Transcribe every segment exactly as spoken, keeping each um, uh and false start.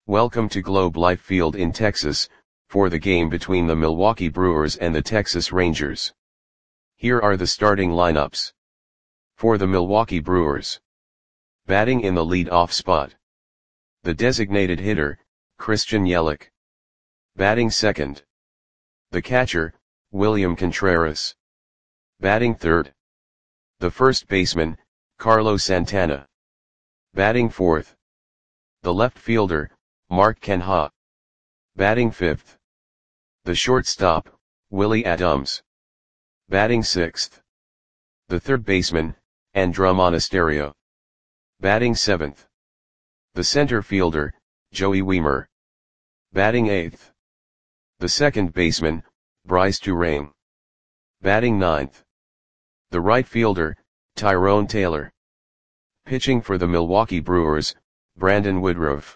Welcome to Globe Life Field in Texas, for the game between the Milwaukee Brewers and the Texas Rangers. Here are the starting lineups. For the Milwaukee Brewers. Batting in the lead-off spot. The designated hitter, Christian Yelich. Batting second. The catcher, William Contreras. Batting third. The first baseman, Carlos Santana. Batting fourth. The left fielder, Mark Canha. Batting fifth. The shortstop, Willie Adams. Batting sixth. The third baseman, Andruw Monasterio. Batting seventh. The center fielder, Joey Wiemer. Batting eighth. The second baseman, Brice Turang. Batting ninth. The right fielder, Tyrone Taylor. Pitching for the Milwaukee Brewers, Brandon Woodruff.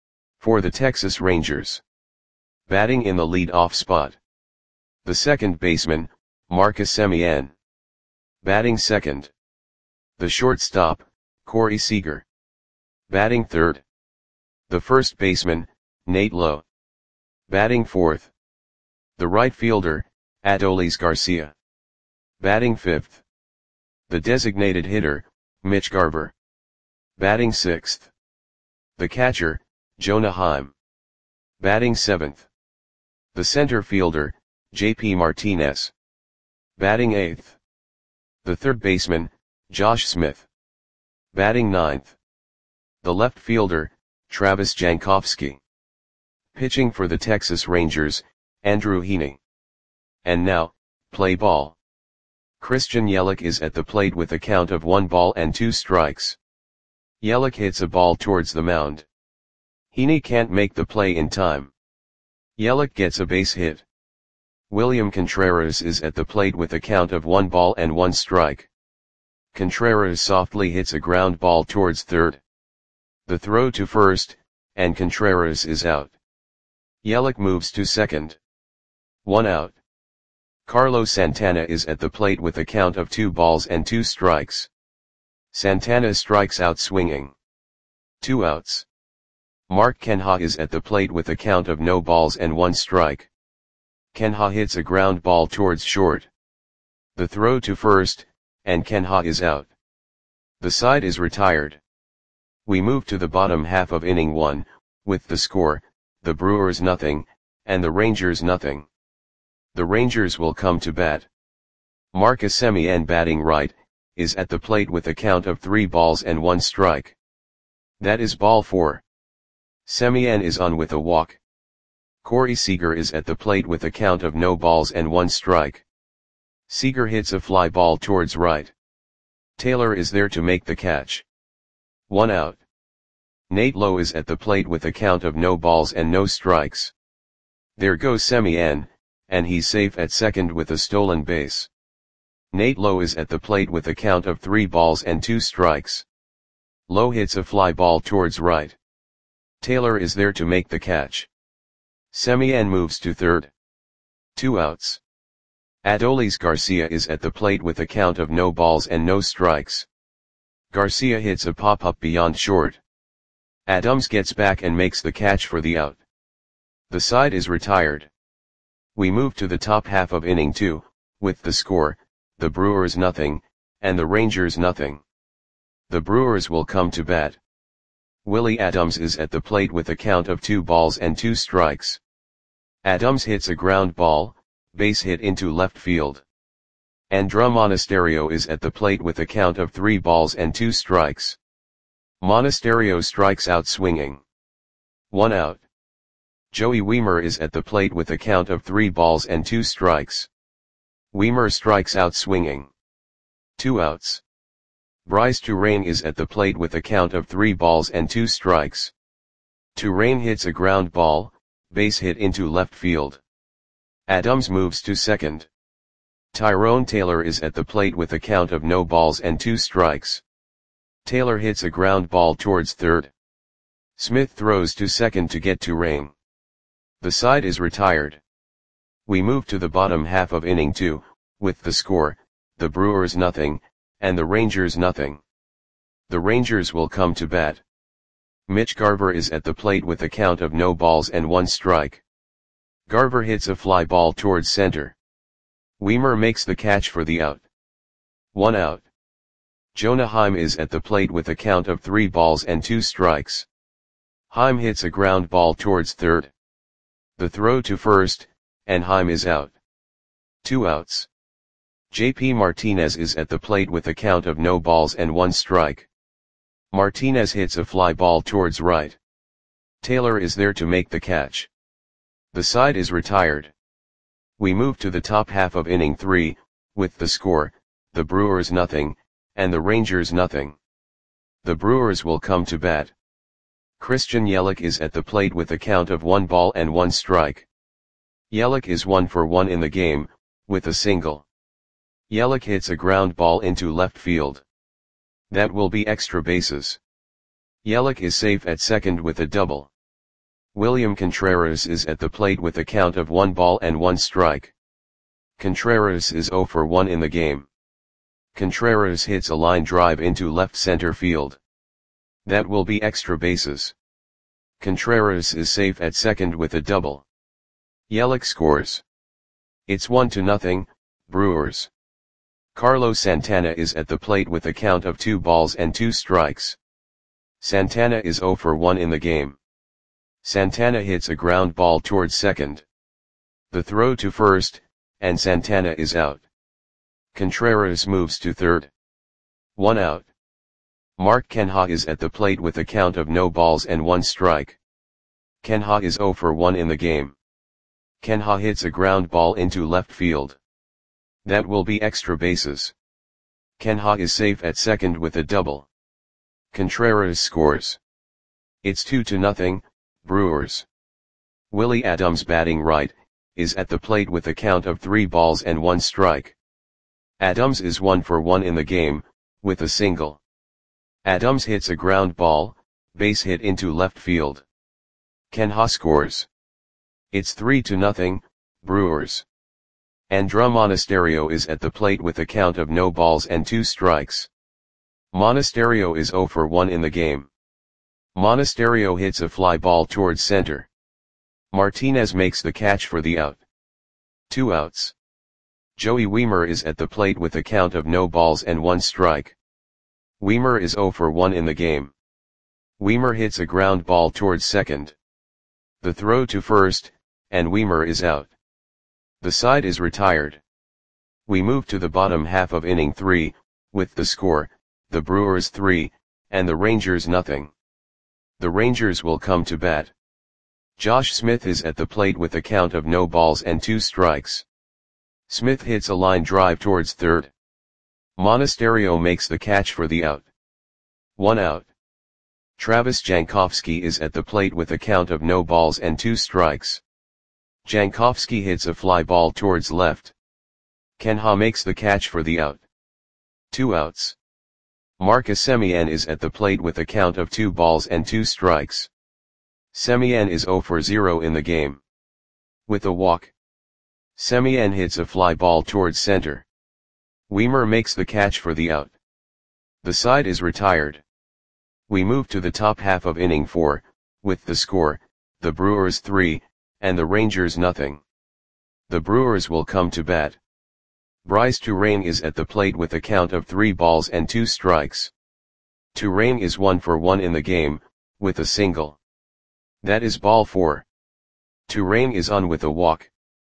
For the Texas Rangers. Batting in the lead-off spot. The second baseman, Marcus Semien. Batting second. The shortstop, Corey Seager. Batting third. The first baseman, Nate Lowe. Batting fourth. The right fielder, Adolis Garcia. Batting fifth. The designated hitter, Mitch Garver. Batting sixth. The catcher, Jonah Heim. Batting seventh. The center fielder, J P Martinez. Batting eighth. The third baseman, Josh Smith. Batting ninth. The left fielder, Travis Jankowski. Pitching for the Texas Rangers, Andrew Heaney. And now, play ball. Christian Yelich is at the plate with a count of one ball and two strikes. Yelich hits a ball towards the mound. Heaney can't make the play in time. Yelich gets a base hit. William Contreras is at the plate with a count of one ball and one strike. Contreras softly hits a ground ball towards third. The throw to first, and Contreras is out. Yelich moves to second. One out. Carlos Santana is at the plate with a count of two balls and two strikes. Santana strikes out swinging. Two outs. Mark Canha is at the plate with a count of no balls and one strike. Canha hits a ground ball towards short. The throw to first, and Canha is out. The side is retired. We move to the bottom half of inning one, with the score, the Brewers nothing, and the Rangers nothing. The Rangers will come to bat. Marcus Semien, batting right, is at the plate with a count of three balls and one strike. That is ball four. Semien is on with a walk. Corey Seager is at the plate with a count of no balls and one strike. Seager hits a fly ball towards right. Taylor is there to make the catch. One out. Nate Lowe is at the plate with a count of no balls and no strikes. There goes Semien, and he's safe at second with a stolen base. Nate Lowe is at the plate with a count of three balls and two strikes. Lowe hits a fly ball towards right. Taylor is there to make the catch. Semien moves to third. Two outs. Adolis Garcia is at the plate with a count of no balls and no strikes. Garcia hits a pop-up beyond short. Adams gets back and makes the catch for the out. The side is retired. We move to the top half of inning two, with the score, the Brewers nothing, and the Rangers nothing. The Brewers will come to bat. Willie Adams is at the plate with a count of two balls and two strikes. Adams hits a ground ball, base hit into left field. Andruw Monasterio is at the plate with a count of three balls and two strikes. Monasterio strikes out swinging. One out. Joey Wiemer is at the plate with a count of three balls and two strikes. Wiemer strikes out swinging. Two outs. Brice Turang is at the plate with a count of three balls and two strikes. Turang hits a ground ball, base hit into left field. Adams moves to second. Tyrone Taylor is at the plate with a count of no balls and two strikes. Taylor hits a ground ball towards third. Smith throws to second to get Turang. The side is retired. We move to the bottom half of inning two, with the score, the Brewers nothing, and the Rangers nothing. The Rangers will come to bat. Mitch Garver is at the plate with a count of no balls and one strike. Garver hits a fly ball towards center. Weimer makes the catch for the out. One out. Jonah Heim is at the plate with a count of three balls and two strikes. Heim hits a ground ball towards third. The throw to first, and Heim is out. Two outs. J P Martinez is at the plate with a count of no balls and one strike. Martinez hits a fly ball towards right. Taylor is there to make the catch. The side is retired. We move to the top half of inning three, with the score, the Brewers nothing, and the Rangers nothing. The Brewers will come to bat. Christian Yelich is at the plate with a count of one ball and one strike. Yelich is one for one in the game, with a single. Yelich hits a ground ball into left field. That will be extra bases. Yelich is safe at second with a double. William Contreras is at the plate with a count of one ball and one strike. Contreras is zero for one in the game. Contreras hits a line drive into left center field. That will be extra bases. Contreras is safe at second with a double. Yelich scores. It's one to nothing, Brewers. Carlos Santana is at the plate with a count of two balls and two strikes. Santana is zero for one in the game. Santana hits a ground ball towards second. The throw to first, and Santana is out. Contreras moves to third. One out. Mark Canha is at the plate with a count of no balls and one strike. Canha is zero for one in the game. Canha hits a ground ball into left field. That will be extra bases. Canha is safe at second with a double. Contreras scores. It's two to nothing, Brewers. Willie Adams batting right, is at the plate with a count of three balls and one strike. Adams is one for one in the game, with a single. Adams hits a ground ball, base hit into left field. Canha scores. It's three to nothing, Brewers. Andruw Monasterio is at the plate with a count of no balls and two strikes. Monasterio is zero for one in the game. Monasterio hits a fly ball towards center. Martinez makes the catch for the out. Two outs. Joey Wiemer is at the plate with a count of no balls and one strike. Wiemer is zero for one in the game. Wiemer hits a ground ball towards second. The throw to first, and Wiemer is out. The side is retired. We move to the bottom half of inning three, with the score, the Brewers three, and the Rangers nothing. The Rangers will come to bat. Josh Smith is at the plate with a count of no balls and two strikes. Smith hits a line drive towards third. Monasterio makes the catch for the out. One out. Travis Jankowski is at the plate with a count of no balls and two strikes. Jankowski hits a fly ball towards left. Canha makes the catch for the out. Two outs. Marcus Semien is at the plate with a count of two balls and two strikes. Semien is zero for zero in the game. With a walk. Semien hits a fly ball towards center. Wiemer makes the catch for the out. The side is retired. We move to the top half of inning four, with the score, the Brewers three, and the Rangers nothing. The Brewers will come to bat. Bryce Turang is at the plate with a count of three balls and two strikes. Turang is one for one in the game, with a single. That is ball four. Turang is on with a walk.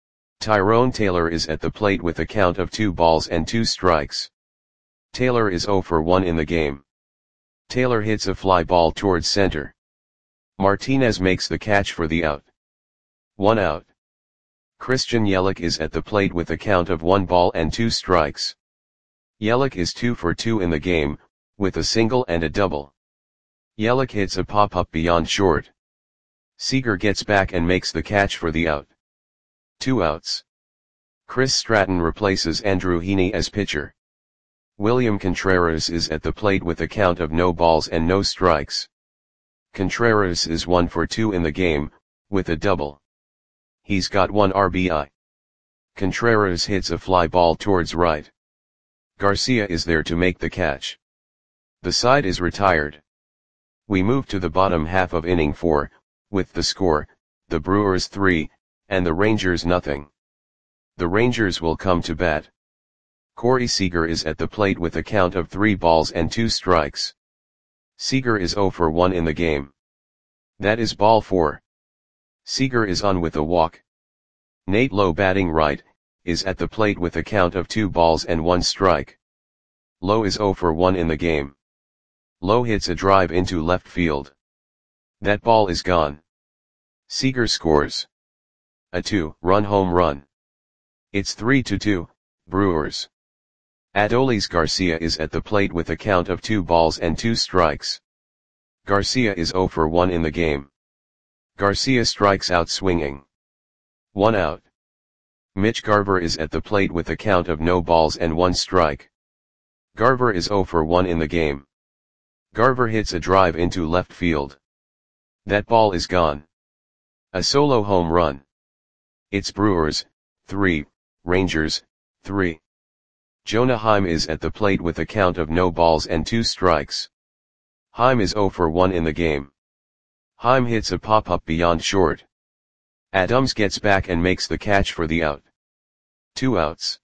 Tyrone Taylor is at the plate with a count of two balls and two strikes. Taylor is zero for one in the game. Taylor hits a fly ball towards center. Martinez makes the catch for the out. One out. Christian Yelich is at the plate with a count of one ball and two strikes. Yelich is two for two in the game, with a single and a double. Yelich hits a pop-up beyond short. Seager gets back and makes the catch for the out. Two outs. Chris Stratton replaces Andrew Heaney as pitcher. William Contreras is at the plate with a count of no balls and no strikes. Contreras is one for two in the game, with a double. He's got one R B I. Contreras hits a fly ball towards right. Garcia is there to make the catch. The side is retired. We move to the bottom half of inning four, with the score, the Brewers three, and the Rangers nothing. The Rangers will come to bat. Corey Seager is at the plate with a count of three balls and two strikes. Seager is oh for one in the game. That is ball four. Seager is on with a walk. Nate Lowe, batting right, is at the plate with a count of two balls and one strike. Lowe is oh for one in the game. Lowe hits a drive into left field. That ball is gone. Seager scores a two-run home run. It's three to two, Brewers. Adolis Garcia is at the plate with a count of two balls and two strikes. Garcia is oh for one in the game. Garcia strikes out swinging. One out. Mitch Garver is at the plate with a count of no balls and one strike. Garver is oh for one in the game. Garver hits a drive into left field. That ball is gone. A solo home run. It's Brewers, three, Rangers, three. Jonah Heim is at the plate with a count of no balls and two strikes. Heim is oh for one in the game. Heim hits a pop-up beyond short. Adams gets back and makes the catch for the out. Two outs.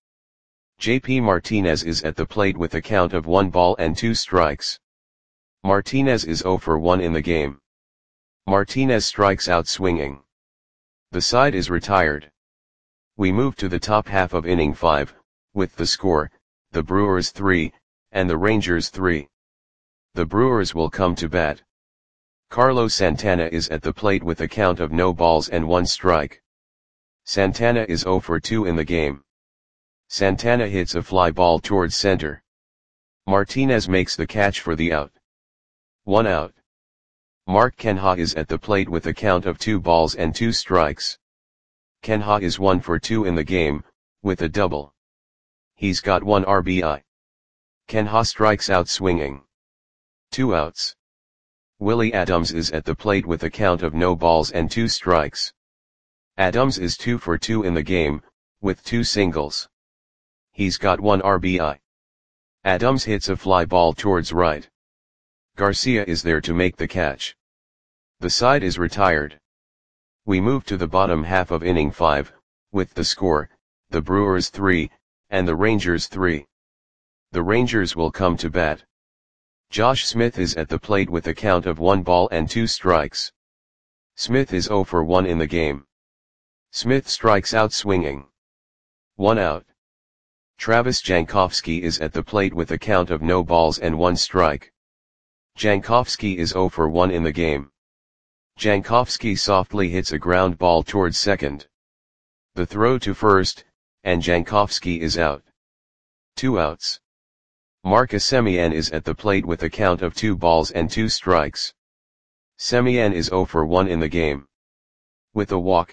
J P Martinez is at the plate with a count of one ball and two strikes. Martinez is oh for one in the game. Martinez strikes out swinging. The side is retired. We move to the top half of inning five, with the score, the Brewers three, and the Rangers three. The Brewers will come to bat. Carlos Santana is at the plate with a count of no balls and one strike. Santana is oh for two in the game. Santana hits a fly ball towards center. Martinez makes the catch for the out. One out. Mark Canha is at the plate with a count of two balls and two strikes. Canha is one for two in the game, with a double. He's got one R B I. Canha strikes out swinging. Two outs. Willie Adams is at the plate with a count of no balls and two strikes. Adams is two for two in the game, with two singles. He's got one R B I. Adams hits a fly ball towards right. Garcia is there to make the catch. The side is retired. We move to the bottom half of inning five, with the score, the Brewers three, and the Rangers three. The Rangers will come to bat. Josh Smith is at the plate with a count of one ball and two strikes. Smith is oh for one in the game. Smith strikes out swinging. One out. Travis Jankowski is at the plate with a count of no balls and one strike. Jankowski is oh for one in the game. Jankowski softly hits a ground ball towards second. The throw to first, and Jankowski is out. Two outs. Marcus Semien is at the plate with a count of two balls and two strikes. Semien is oh for one in the game. With a walk.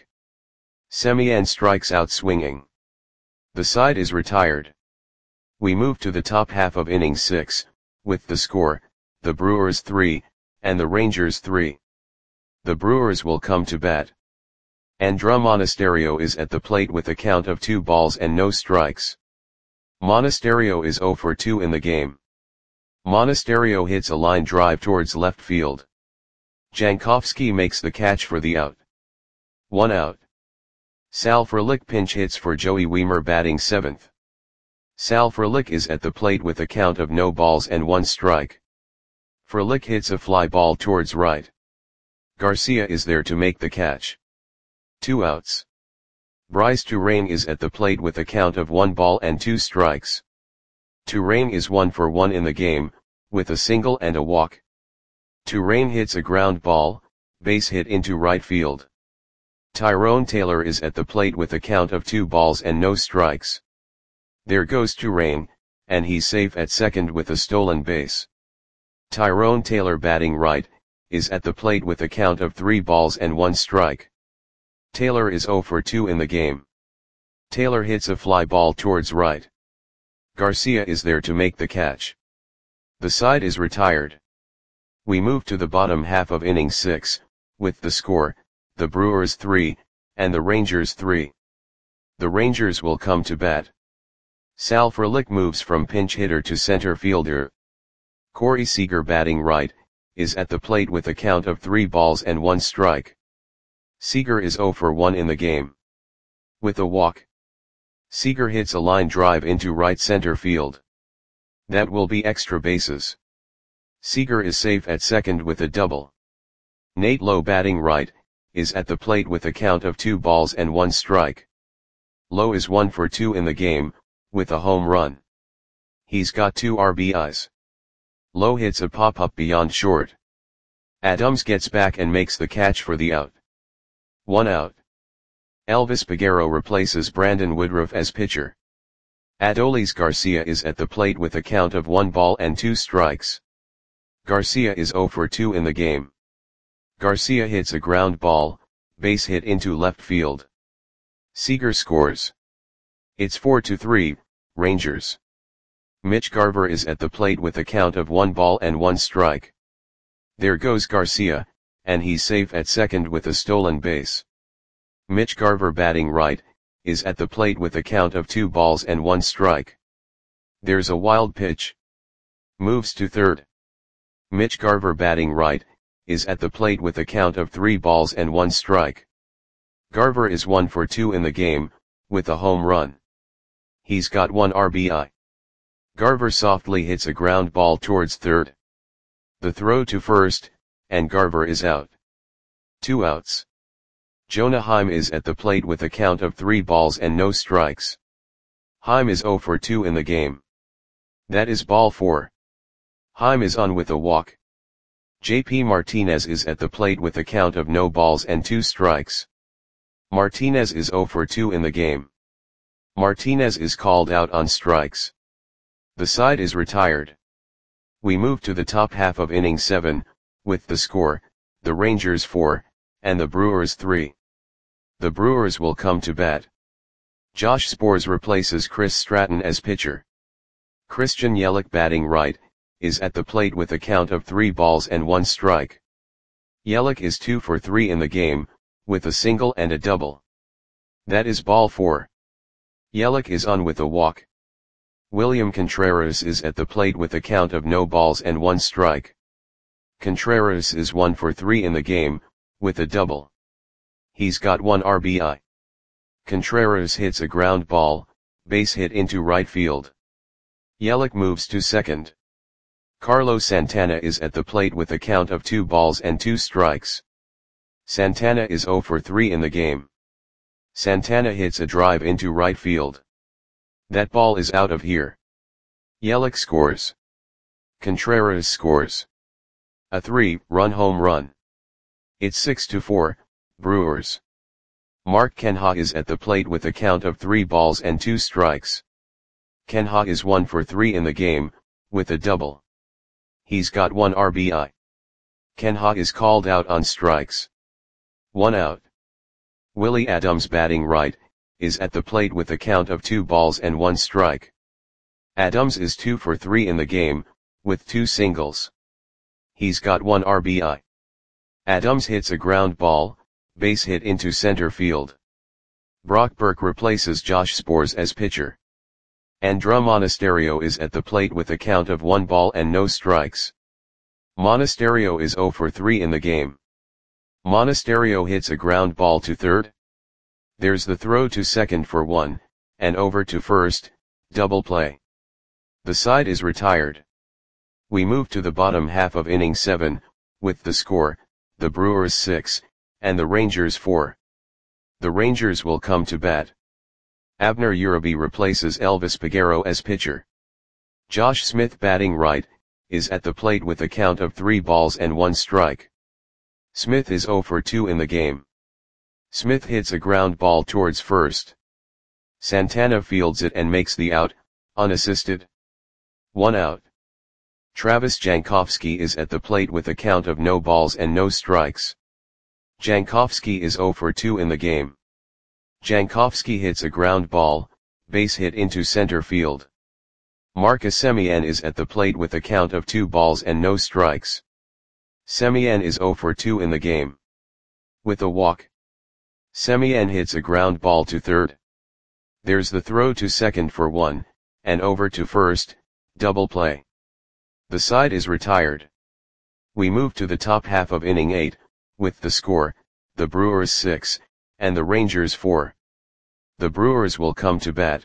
Semien strikes out swinging. The side is retired. We move to the top half of inning six, with the score, the Brewers three, and the Rangers three. The Brewers will come to bat. Andruw Monasterio is at the plate with a count of two balls and no strikes. Monasterio is oh for two in the game. Monasterio hits a line drive towards left field. Jankowski makes the catch for the out. One out. Sal Frelick pinch hits for Joey Wiemer, batting seventh. Sal Frelick is at the plate with a count of no balls and one strike. Frelick hits a fly ball towards right. Garcia is there to make the catch. Two outs. Bryce Turang is at the plate with a count of one ball and two strikes. Turang is one for one in the game, with a single and a walk. Turang hits a ground ball, base hit into right field. Tyrone Taylor is at the plate with a count of two balls and no strikes. There goes Turang, and he's safe at second with a stolen base. Tyrone Taylor, batting right, is at the plate with a count of three balls and one strike. Taylor is oh for two in the game. Taylor hits a fly ball towards right. Garcia is there to make the catch. The side is retired. We move to the bottom half of inning six, with the score, the Brewers three, and the Rangers three. The Rangers will come to bat. Sal Frelick moves from pinch hitter to center fielder. Corey Seager, batting right, is at the plate with a count of three balls and one strike. Seager is zero for one in the game. With a walk, Seager hits a line drive into right center field. That will be extra bases. Seager is safe at second with a double. Nate Lowe, batting right, is at the plate with a count of two balls and one strike. Lowe is one for two in the game, with a home run. He's got two R B Is. Lowe hits a pop-up beyond short. Adams gets back and makes the catch for the out. One out. Elvis Peguero replaces Brandon Woodruff as pitcher. Adolis Garcia is at the plate with a count of one ball and two strikes. Garcia is zero for two in the game. Garcia hits a ground ball, base hit into left field. Seager scores. It's four to three, Rangers. Mitch Garver is at the plate with a count of one ball and one strike. There goes Garcia, and he's safe at second with a stolen base. Mitch Garver, batting right, is at the plate with a count of two balls and one strike. There's a wild pitch. Moves to third. Mitch Garver, batting right, is at the plate with a count of three balls and one strike. Garver is one for two in the game, with a home run. He's got one R B I. Garver softly hits a ground ball towards third. The throw to first, and Garver is out. Two outs. Jonah Heim is at the plate with a count of three balls and no strikes. Heim is zero for two in the game. That is ball four. Heim is on with a walk. J P Martinez is at the plate with a count of no balls and two strikes. Martinez is zero for two in the game. Martinez is called out on strikes. The side is retired. We move to the top half of inning seven, with the score, the Rangers four, and the Brewers three. The Brewers will come to bat. Josh Sborz replaces Chris Stratton as pitcher. Christian Yelich, batting right, is at the plate with a count of three balls and one strike. Yelich is two for three in the game, with a single and a double. That is ball four. Yelich is on with a walk. William Contreras is at the plate with a count of no balls and one strike. Contreras is one for three in the game, with a double. He's got one R B I. Contreras hits a ground ball, base hit into right field. Yelich moves to second. Carlos Santana is at the plate with a count of two balls and two strikes. Santana is zero for three in the game. Santana hits a drive into right field. That ball is out of here. Yelich scores. Contreras scores. A three-run home run. It's six to four, Brewers. Mark Canha is at the plate with a count of three balls and two strikes. Canha is one for three in the game, with a double. He's got one R B I. Canha is called out on strikes. One out. Willie Adams, batting right, is at the plate with a count of two balls and one strike. Adams is two for three in the game, with two singles. He's got one R B I. Adams hits a ground ball, base hit into center field. Brock Burke replaces Josh Sborz as pitcher. Andruw Monasterio is at the plate with a count of one ball and no strikes. Monasterio is zero for three in the game. Monasterio hits a ground ball to third. There's the throw to second for one, and over to first, double play. The side is retired. We move to the bottom half of inning seven, with the score, the Brewers six, and the Rangers four. The Rangers will come to bat. Abner Uribe replaces Elvis Peguero as pitcher. Josh Smith, batting right, is at the plate with a count of three balls and one strike. Smith is zero for two in the game. Smith hits a ground ball towards first. Santana fields it and makes the out, unassisted. One out. Travis Jankowski is at the plate with a count of no balls and no strikes. Jankowski is zero for two in the game. Jankowski hits a ground ball, base hit into center field. Marcus Semien is at the plate with a count of two balls and no strikes. Semien is zero for two in the game. With a walk, Semien hits a ground ball to third. There's the throw to second for one, and over to first, double play. The side is retired. We move to the top half of inning eight, with the score, the Brewers six, and the Rangers four. The Brewers will come to bat.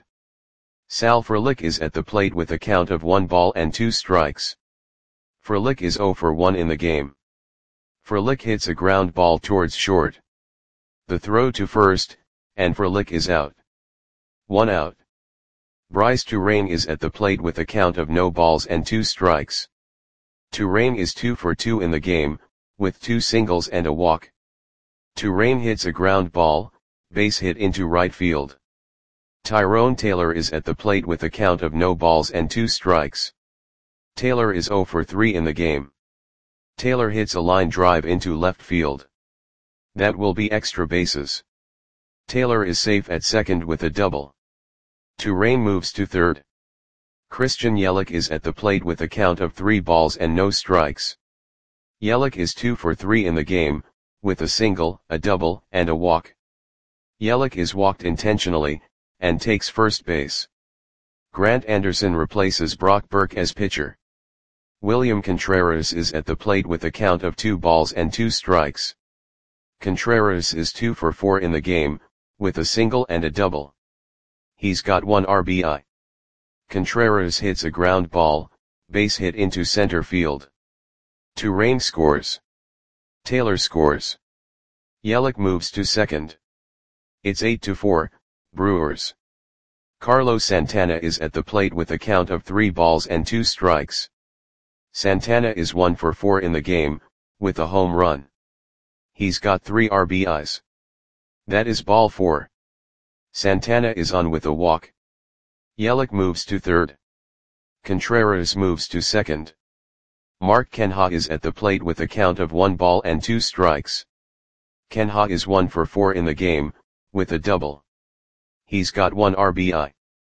Sal Frelick is at the plate with a count of one ball and two strikes. Frelick is zero for one in the game. Frelick hits a ground ball towards short. The throw to first, and Frelick is out. One out. Bryce Turang is at the plate with a count of no balls and two strikes. Turang is two for two in the game, with two singles and a walk. Turang hits a ground ball, base hit into right field. Tyrone Taylor is at the plate with a count of no balls and two strikes. Taylor is zero for three in the game. Taylor hits a line drive into left field. That will be extra bases. Taylor is safe at second with a double. Turang moves to third. Christian Yelich is at the plate with a count of three balls and no strikes. Yelich is two for three in the game, with a single, a double, and a walk. Yelich is walked intentionally, and takes first base. Grant Anderson replaces Brock Burke as pitcher. William Contreras is at the plate with a count of two balls and two strikes. Contreras is two for four in the game, with a single and a double. He's got one R B I. Contreras hits a ground ball, base hit into center field. Turang scores. Taylor scores. Yelich moves to second. It's eight to four, Brewers. Carlos Santana is at the plate with a count of three balls and two strikes. Santana is one for four in the game, with a home run. He's got three R B Is. That is ball four. Santana is on with a walk. Yelich moves to third. Contreras moves to second. Mark Canha is at the plate with a count of one ball and two strikes. Canha is one for four in the game, with a double. He's got one R B I.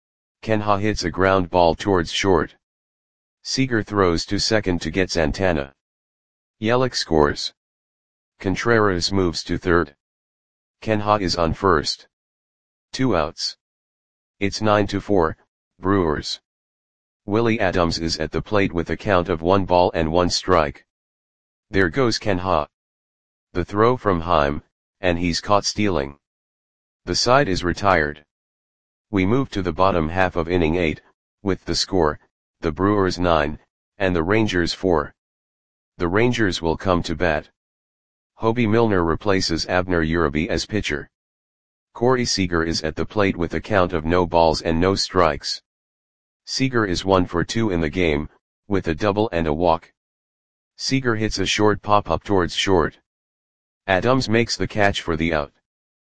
Canha hits a ground ball towards short. Seager throws to second to get Santana. Yelich scores. Contreras moves to third. Canha is on first. Two outs. It's nine to four, Brewers. Willie Adams is at the plate with a count of one ball and one strike. There goes Canha. The throw from Heim, and he's caught stealing. The side is retired. We move to the bottom half of inning eight, with the score, the Brewers nine, and the Rangers four. The Rangers will come to bat. Hobie Milner replaces Abner Uribe as pitcher. Corey Seager is at the plate with a count of no balls and no strikes. Seager is one for two in the game, with a double and a walk. Seager hits a short pop-up towards short. Adams makes the catch for the out.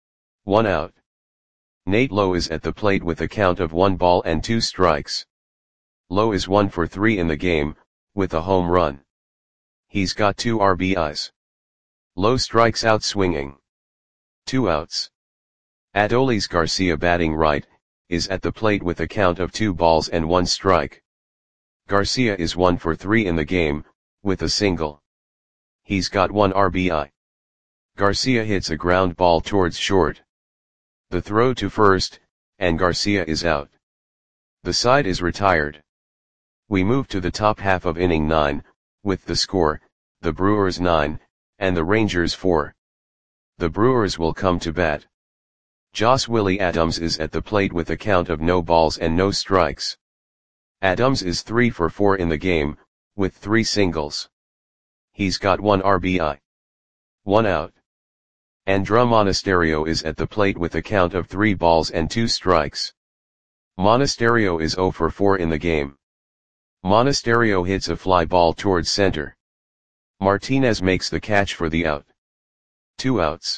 One out. Nate Lowe is at the plate with a count of one ball and two strikes. Lowe is one for three in the game, with a home run. He's got two R B Is. Lowe strikes out swinging. Two outs. Adolis Garcia, batting right, is at the plate with a count of two balls and one strike. Garcia is one for three in the game, with a single. He's got one R B I. Garcia hits a ground ball towards short. The throw to first, and Garcia is out. The side is retired. We move to the top half of inning nine, with the score, the Brewers nine, and the Rangers four. The Brewers will come to bat. Joss Willie Adams is at the plate with a count of no balls and no strikes. Adams is three for four in the game, with three singles. He's got one R B I. One out. Andruw Monasterio is at the plate with a count of three balls and two strikes. Monasterio is zero for four in the game. Monasterio hits a fly ball towards center. Martinez makes the catch for the out. Two outs.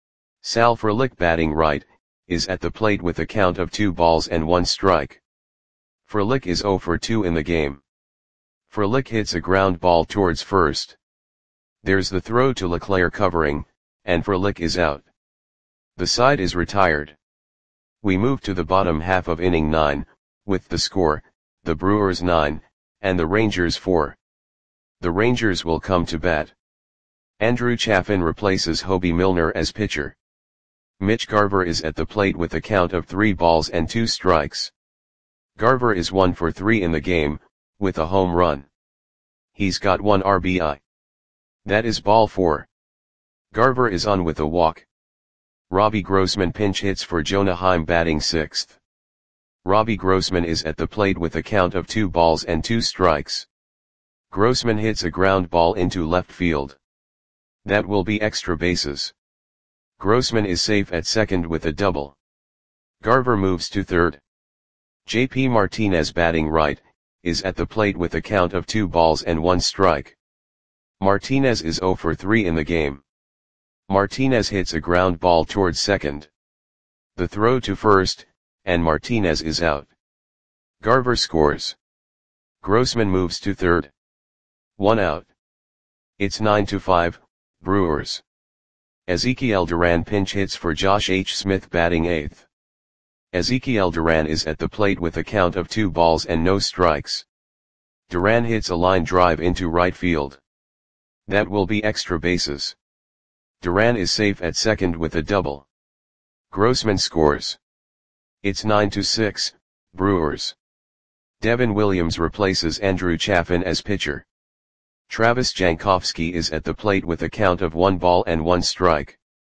Sal Frelick, batting right, is at the plate with a count of two balls and one strike. Frelick is zero for two in the game. Frelick hits a ground ball towards first. There's the throw to Leclerc covering, and Frelick is out. The side is retired. We move to the bottom half of inning nine, with the score, the Brewers nine, and the Rangers four. The Rangers will come to bat. Andrew Chafin replaces Hobie Milner as pitcher. Mitch Garver is at the plate with a count of three balls and two strikes. Garver is one for three in the game, with a home run. He's got one R B I. That is ball four. Garver is on with a walk. Robbie Grossman pinch hits for Jonah Heim batting sixth. Robbie Grossman is at the plate with a count of two balls and two strikes. Grossman hits a ground ball into left field. That will be extra bases. Grossman is safe at second with a double. Garver moves to third. J P Martinez batting right, is at the plate with a count of two balls and one strike. Martinez is zero for three in the game. Martinez hits a ground ball towards second. The throw to first, and Martinez is out. Garver scores. Grossman moves to third. One out. It's nine to five, Brewers. Ezekiel Duran pinch hits for Josh H. Smith batting eighth. Ezekiel Duran is at the plate with a count of two balls and no strikes. Duran hits a line drive into right field. That will be extra bases. Duran is safe at second with a double. Grossman scores. It's nine to six, Brewers. Devin Williams replaces Andrew Chafin as pitcher. Travis Jankowski is at the plate with a count of one ball and one strike.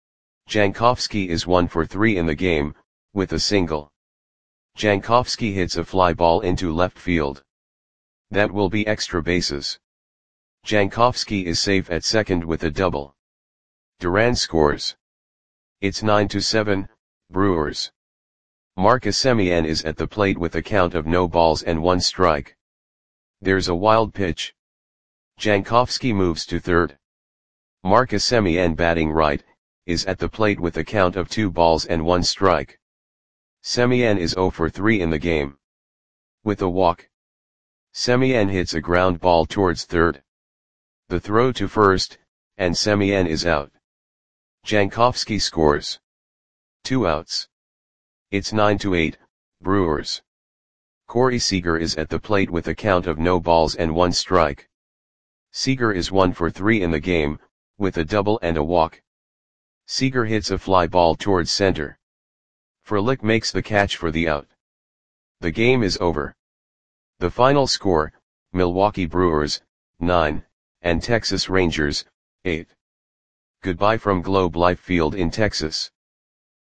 Jankowski is one for three in the game, with a single. Jankowski hits a fly ball into left field. That will be extra bases. Jankowski is safe at second with a double. Duran scores. It's nine to seven, Brewers. Marcus Semien is at the plate with a count of no balls and one strike. There's a wild pitch. Jankowski moves to third. Marcus Semien batting right, is at the plate with a count of two balls and one strike. Semien is zero for three in the game. With a walk. Semien hits a ground ball towards third. The throw to first, and Semien is out. Jankowski scores. Two outs. It's nine to eight, Brewers. Corey Seager is at the plate with a count of no balls and one strike. Seager is one for three in the game, with a double and a walk. Seager hits a fly ball towards center. Frelick makes the catch for the out. The game is over. The final score, Milwaukee Brewers, nine, and Texas Rangers, eight. Goodbye from Globe Life Field in Texas.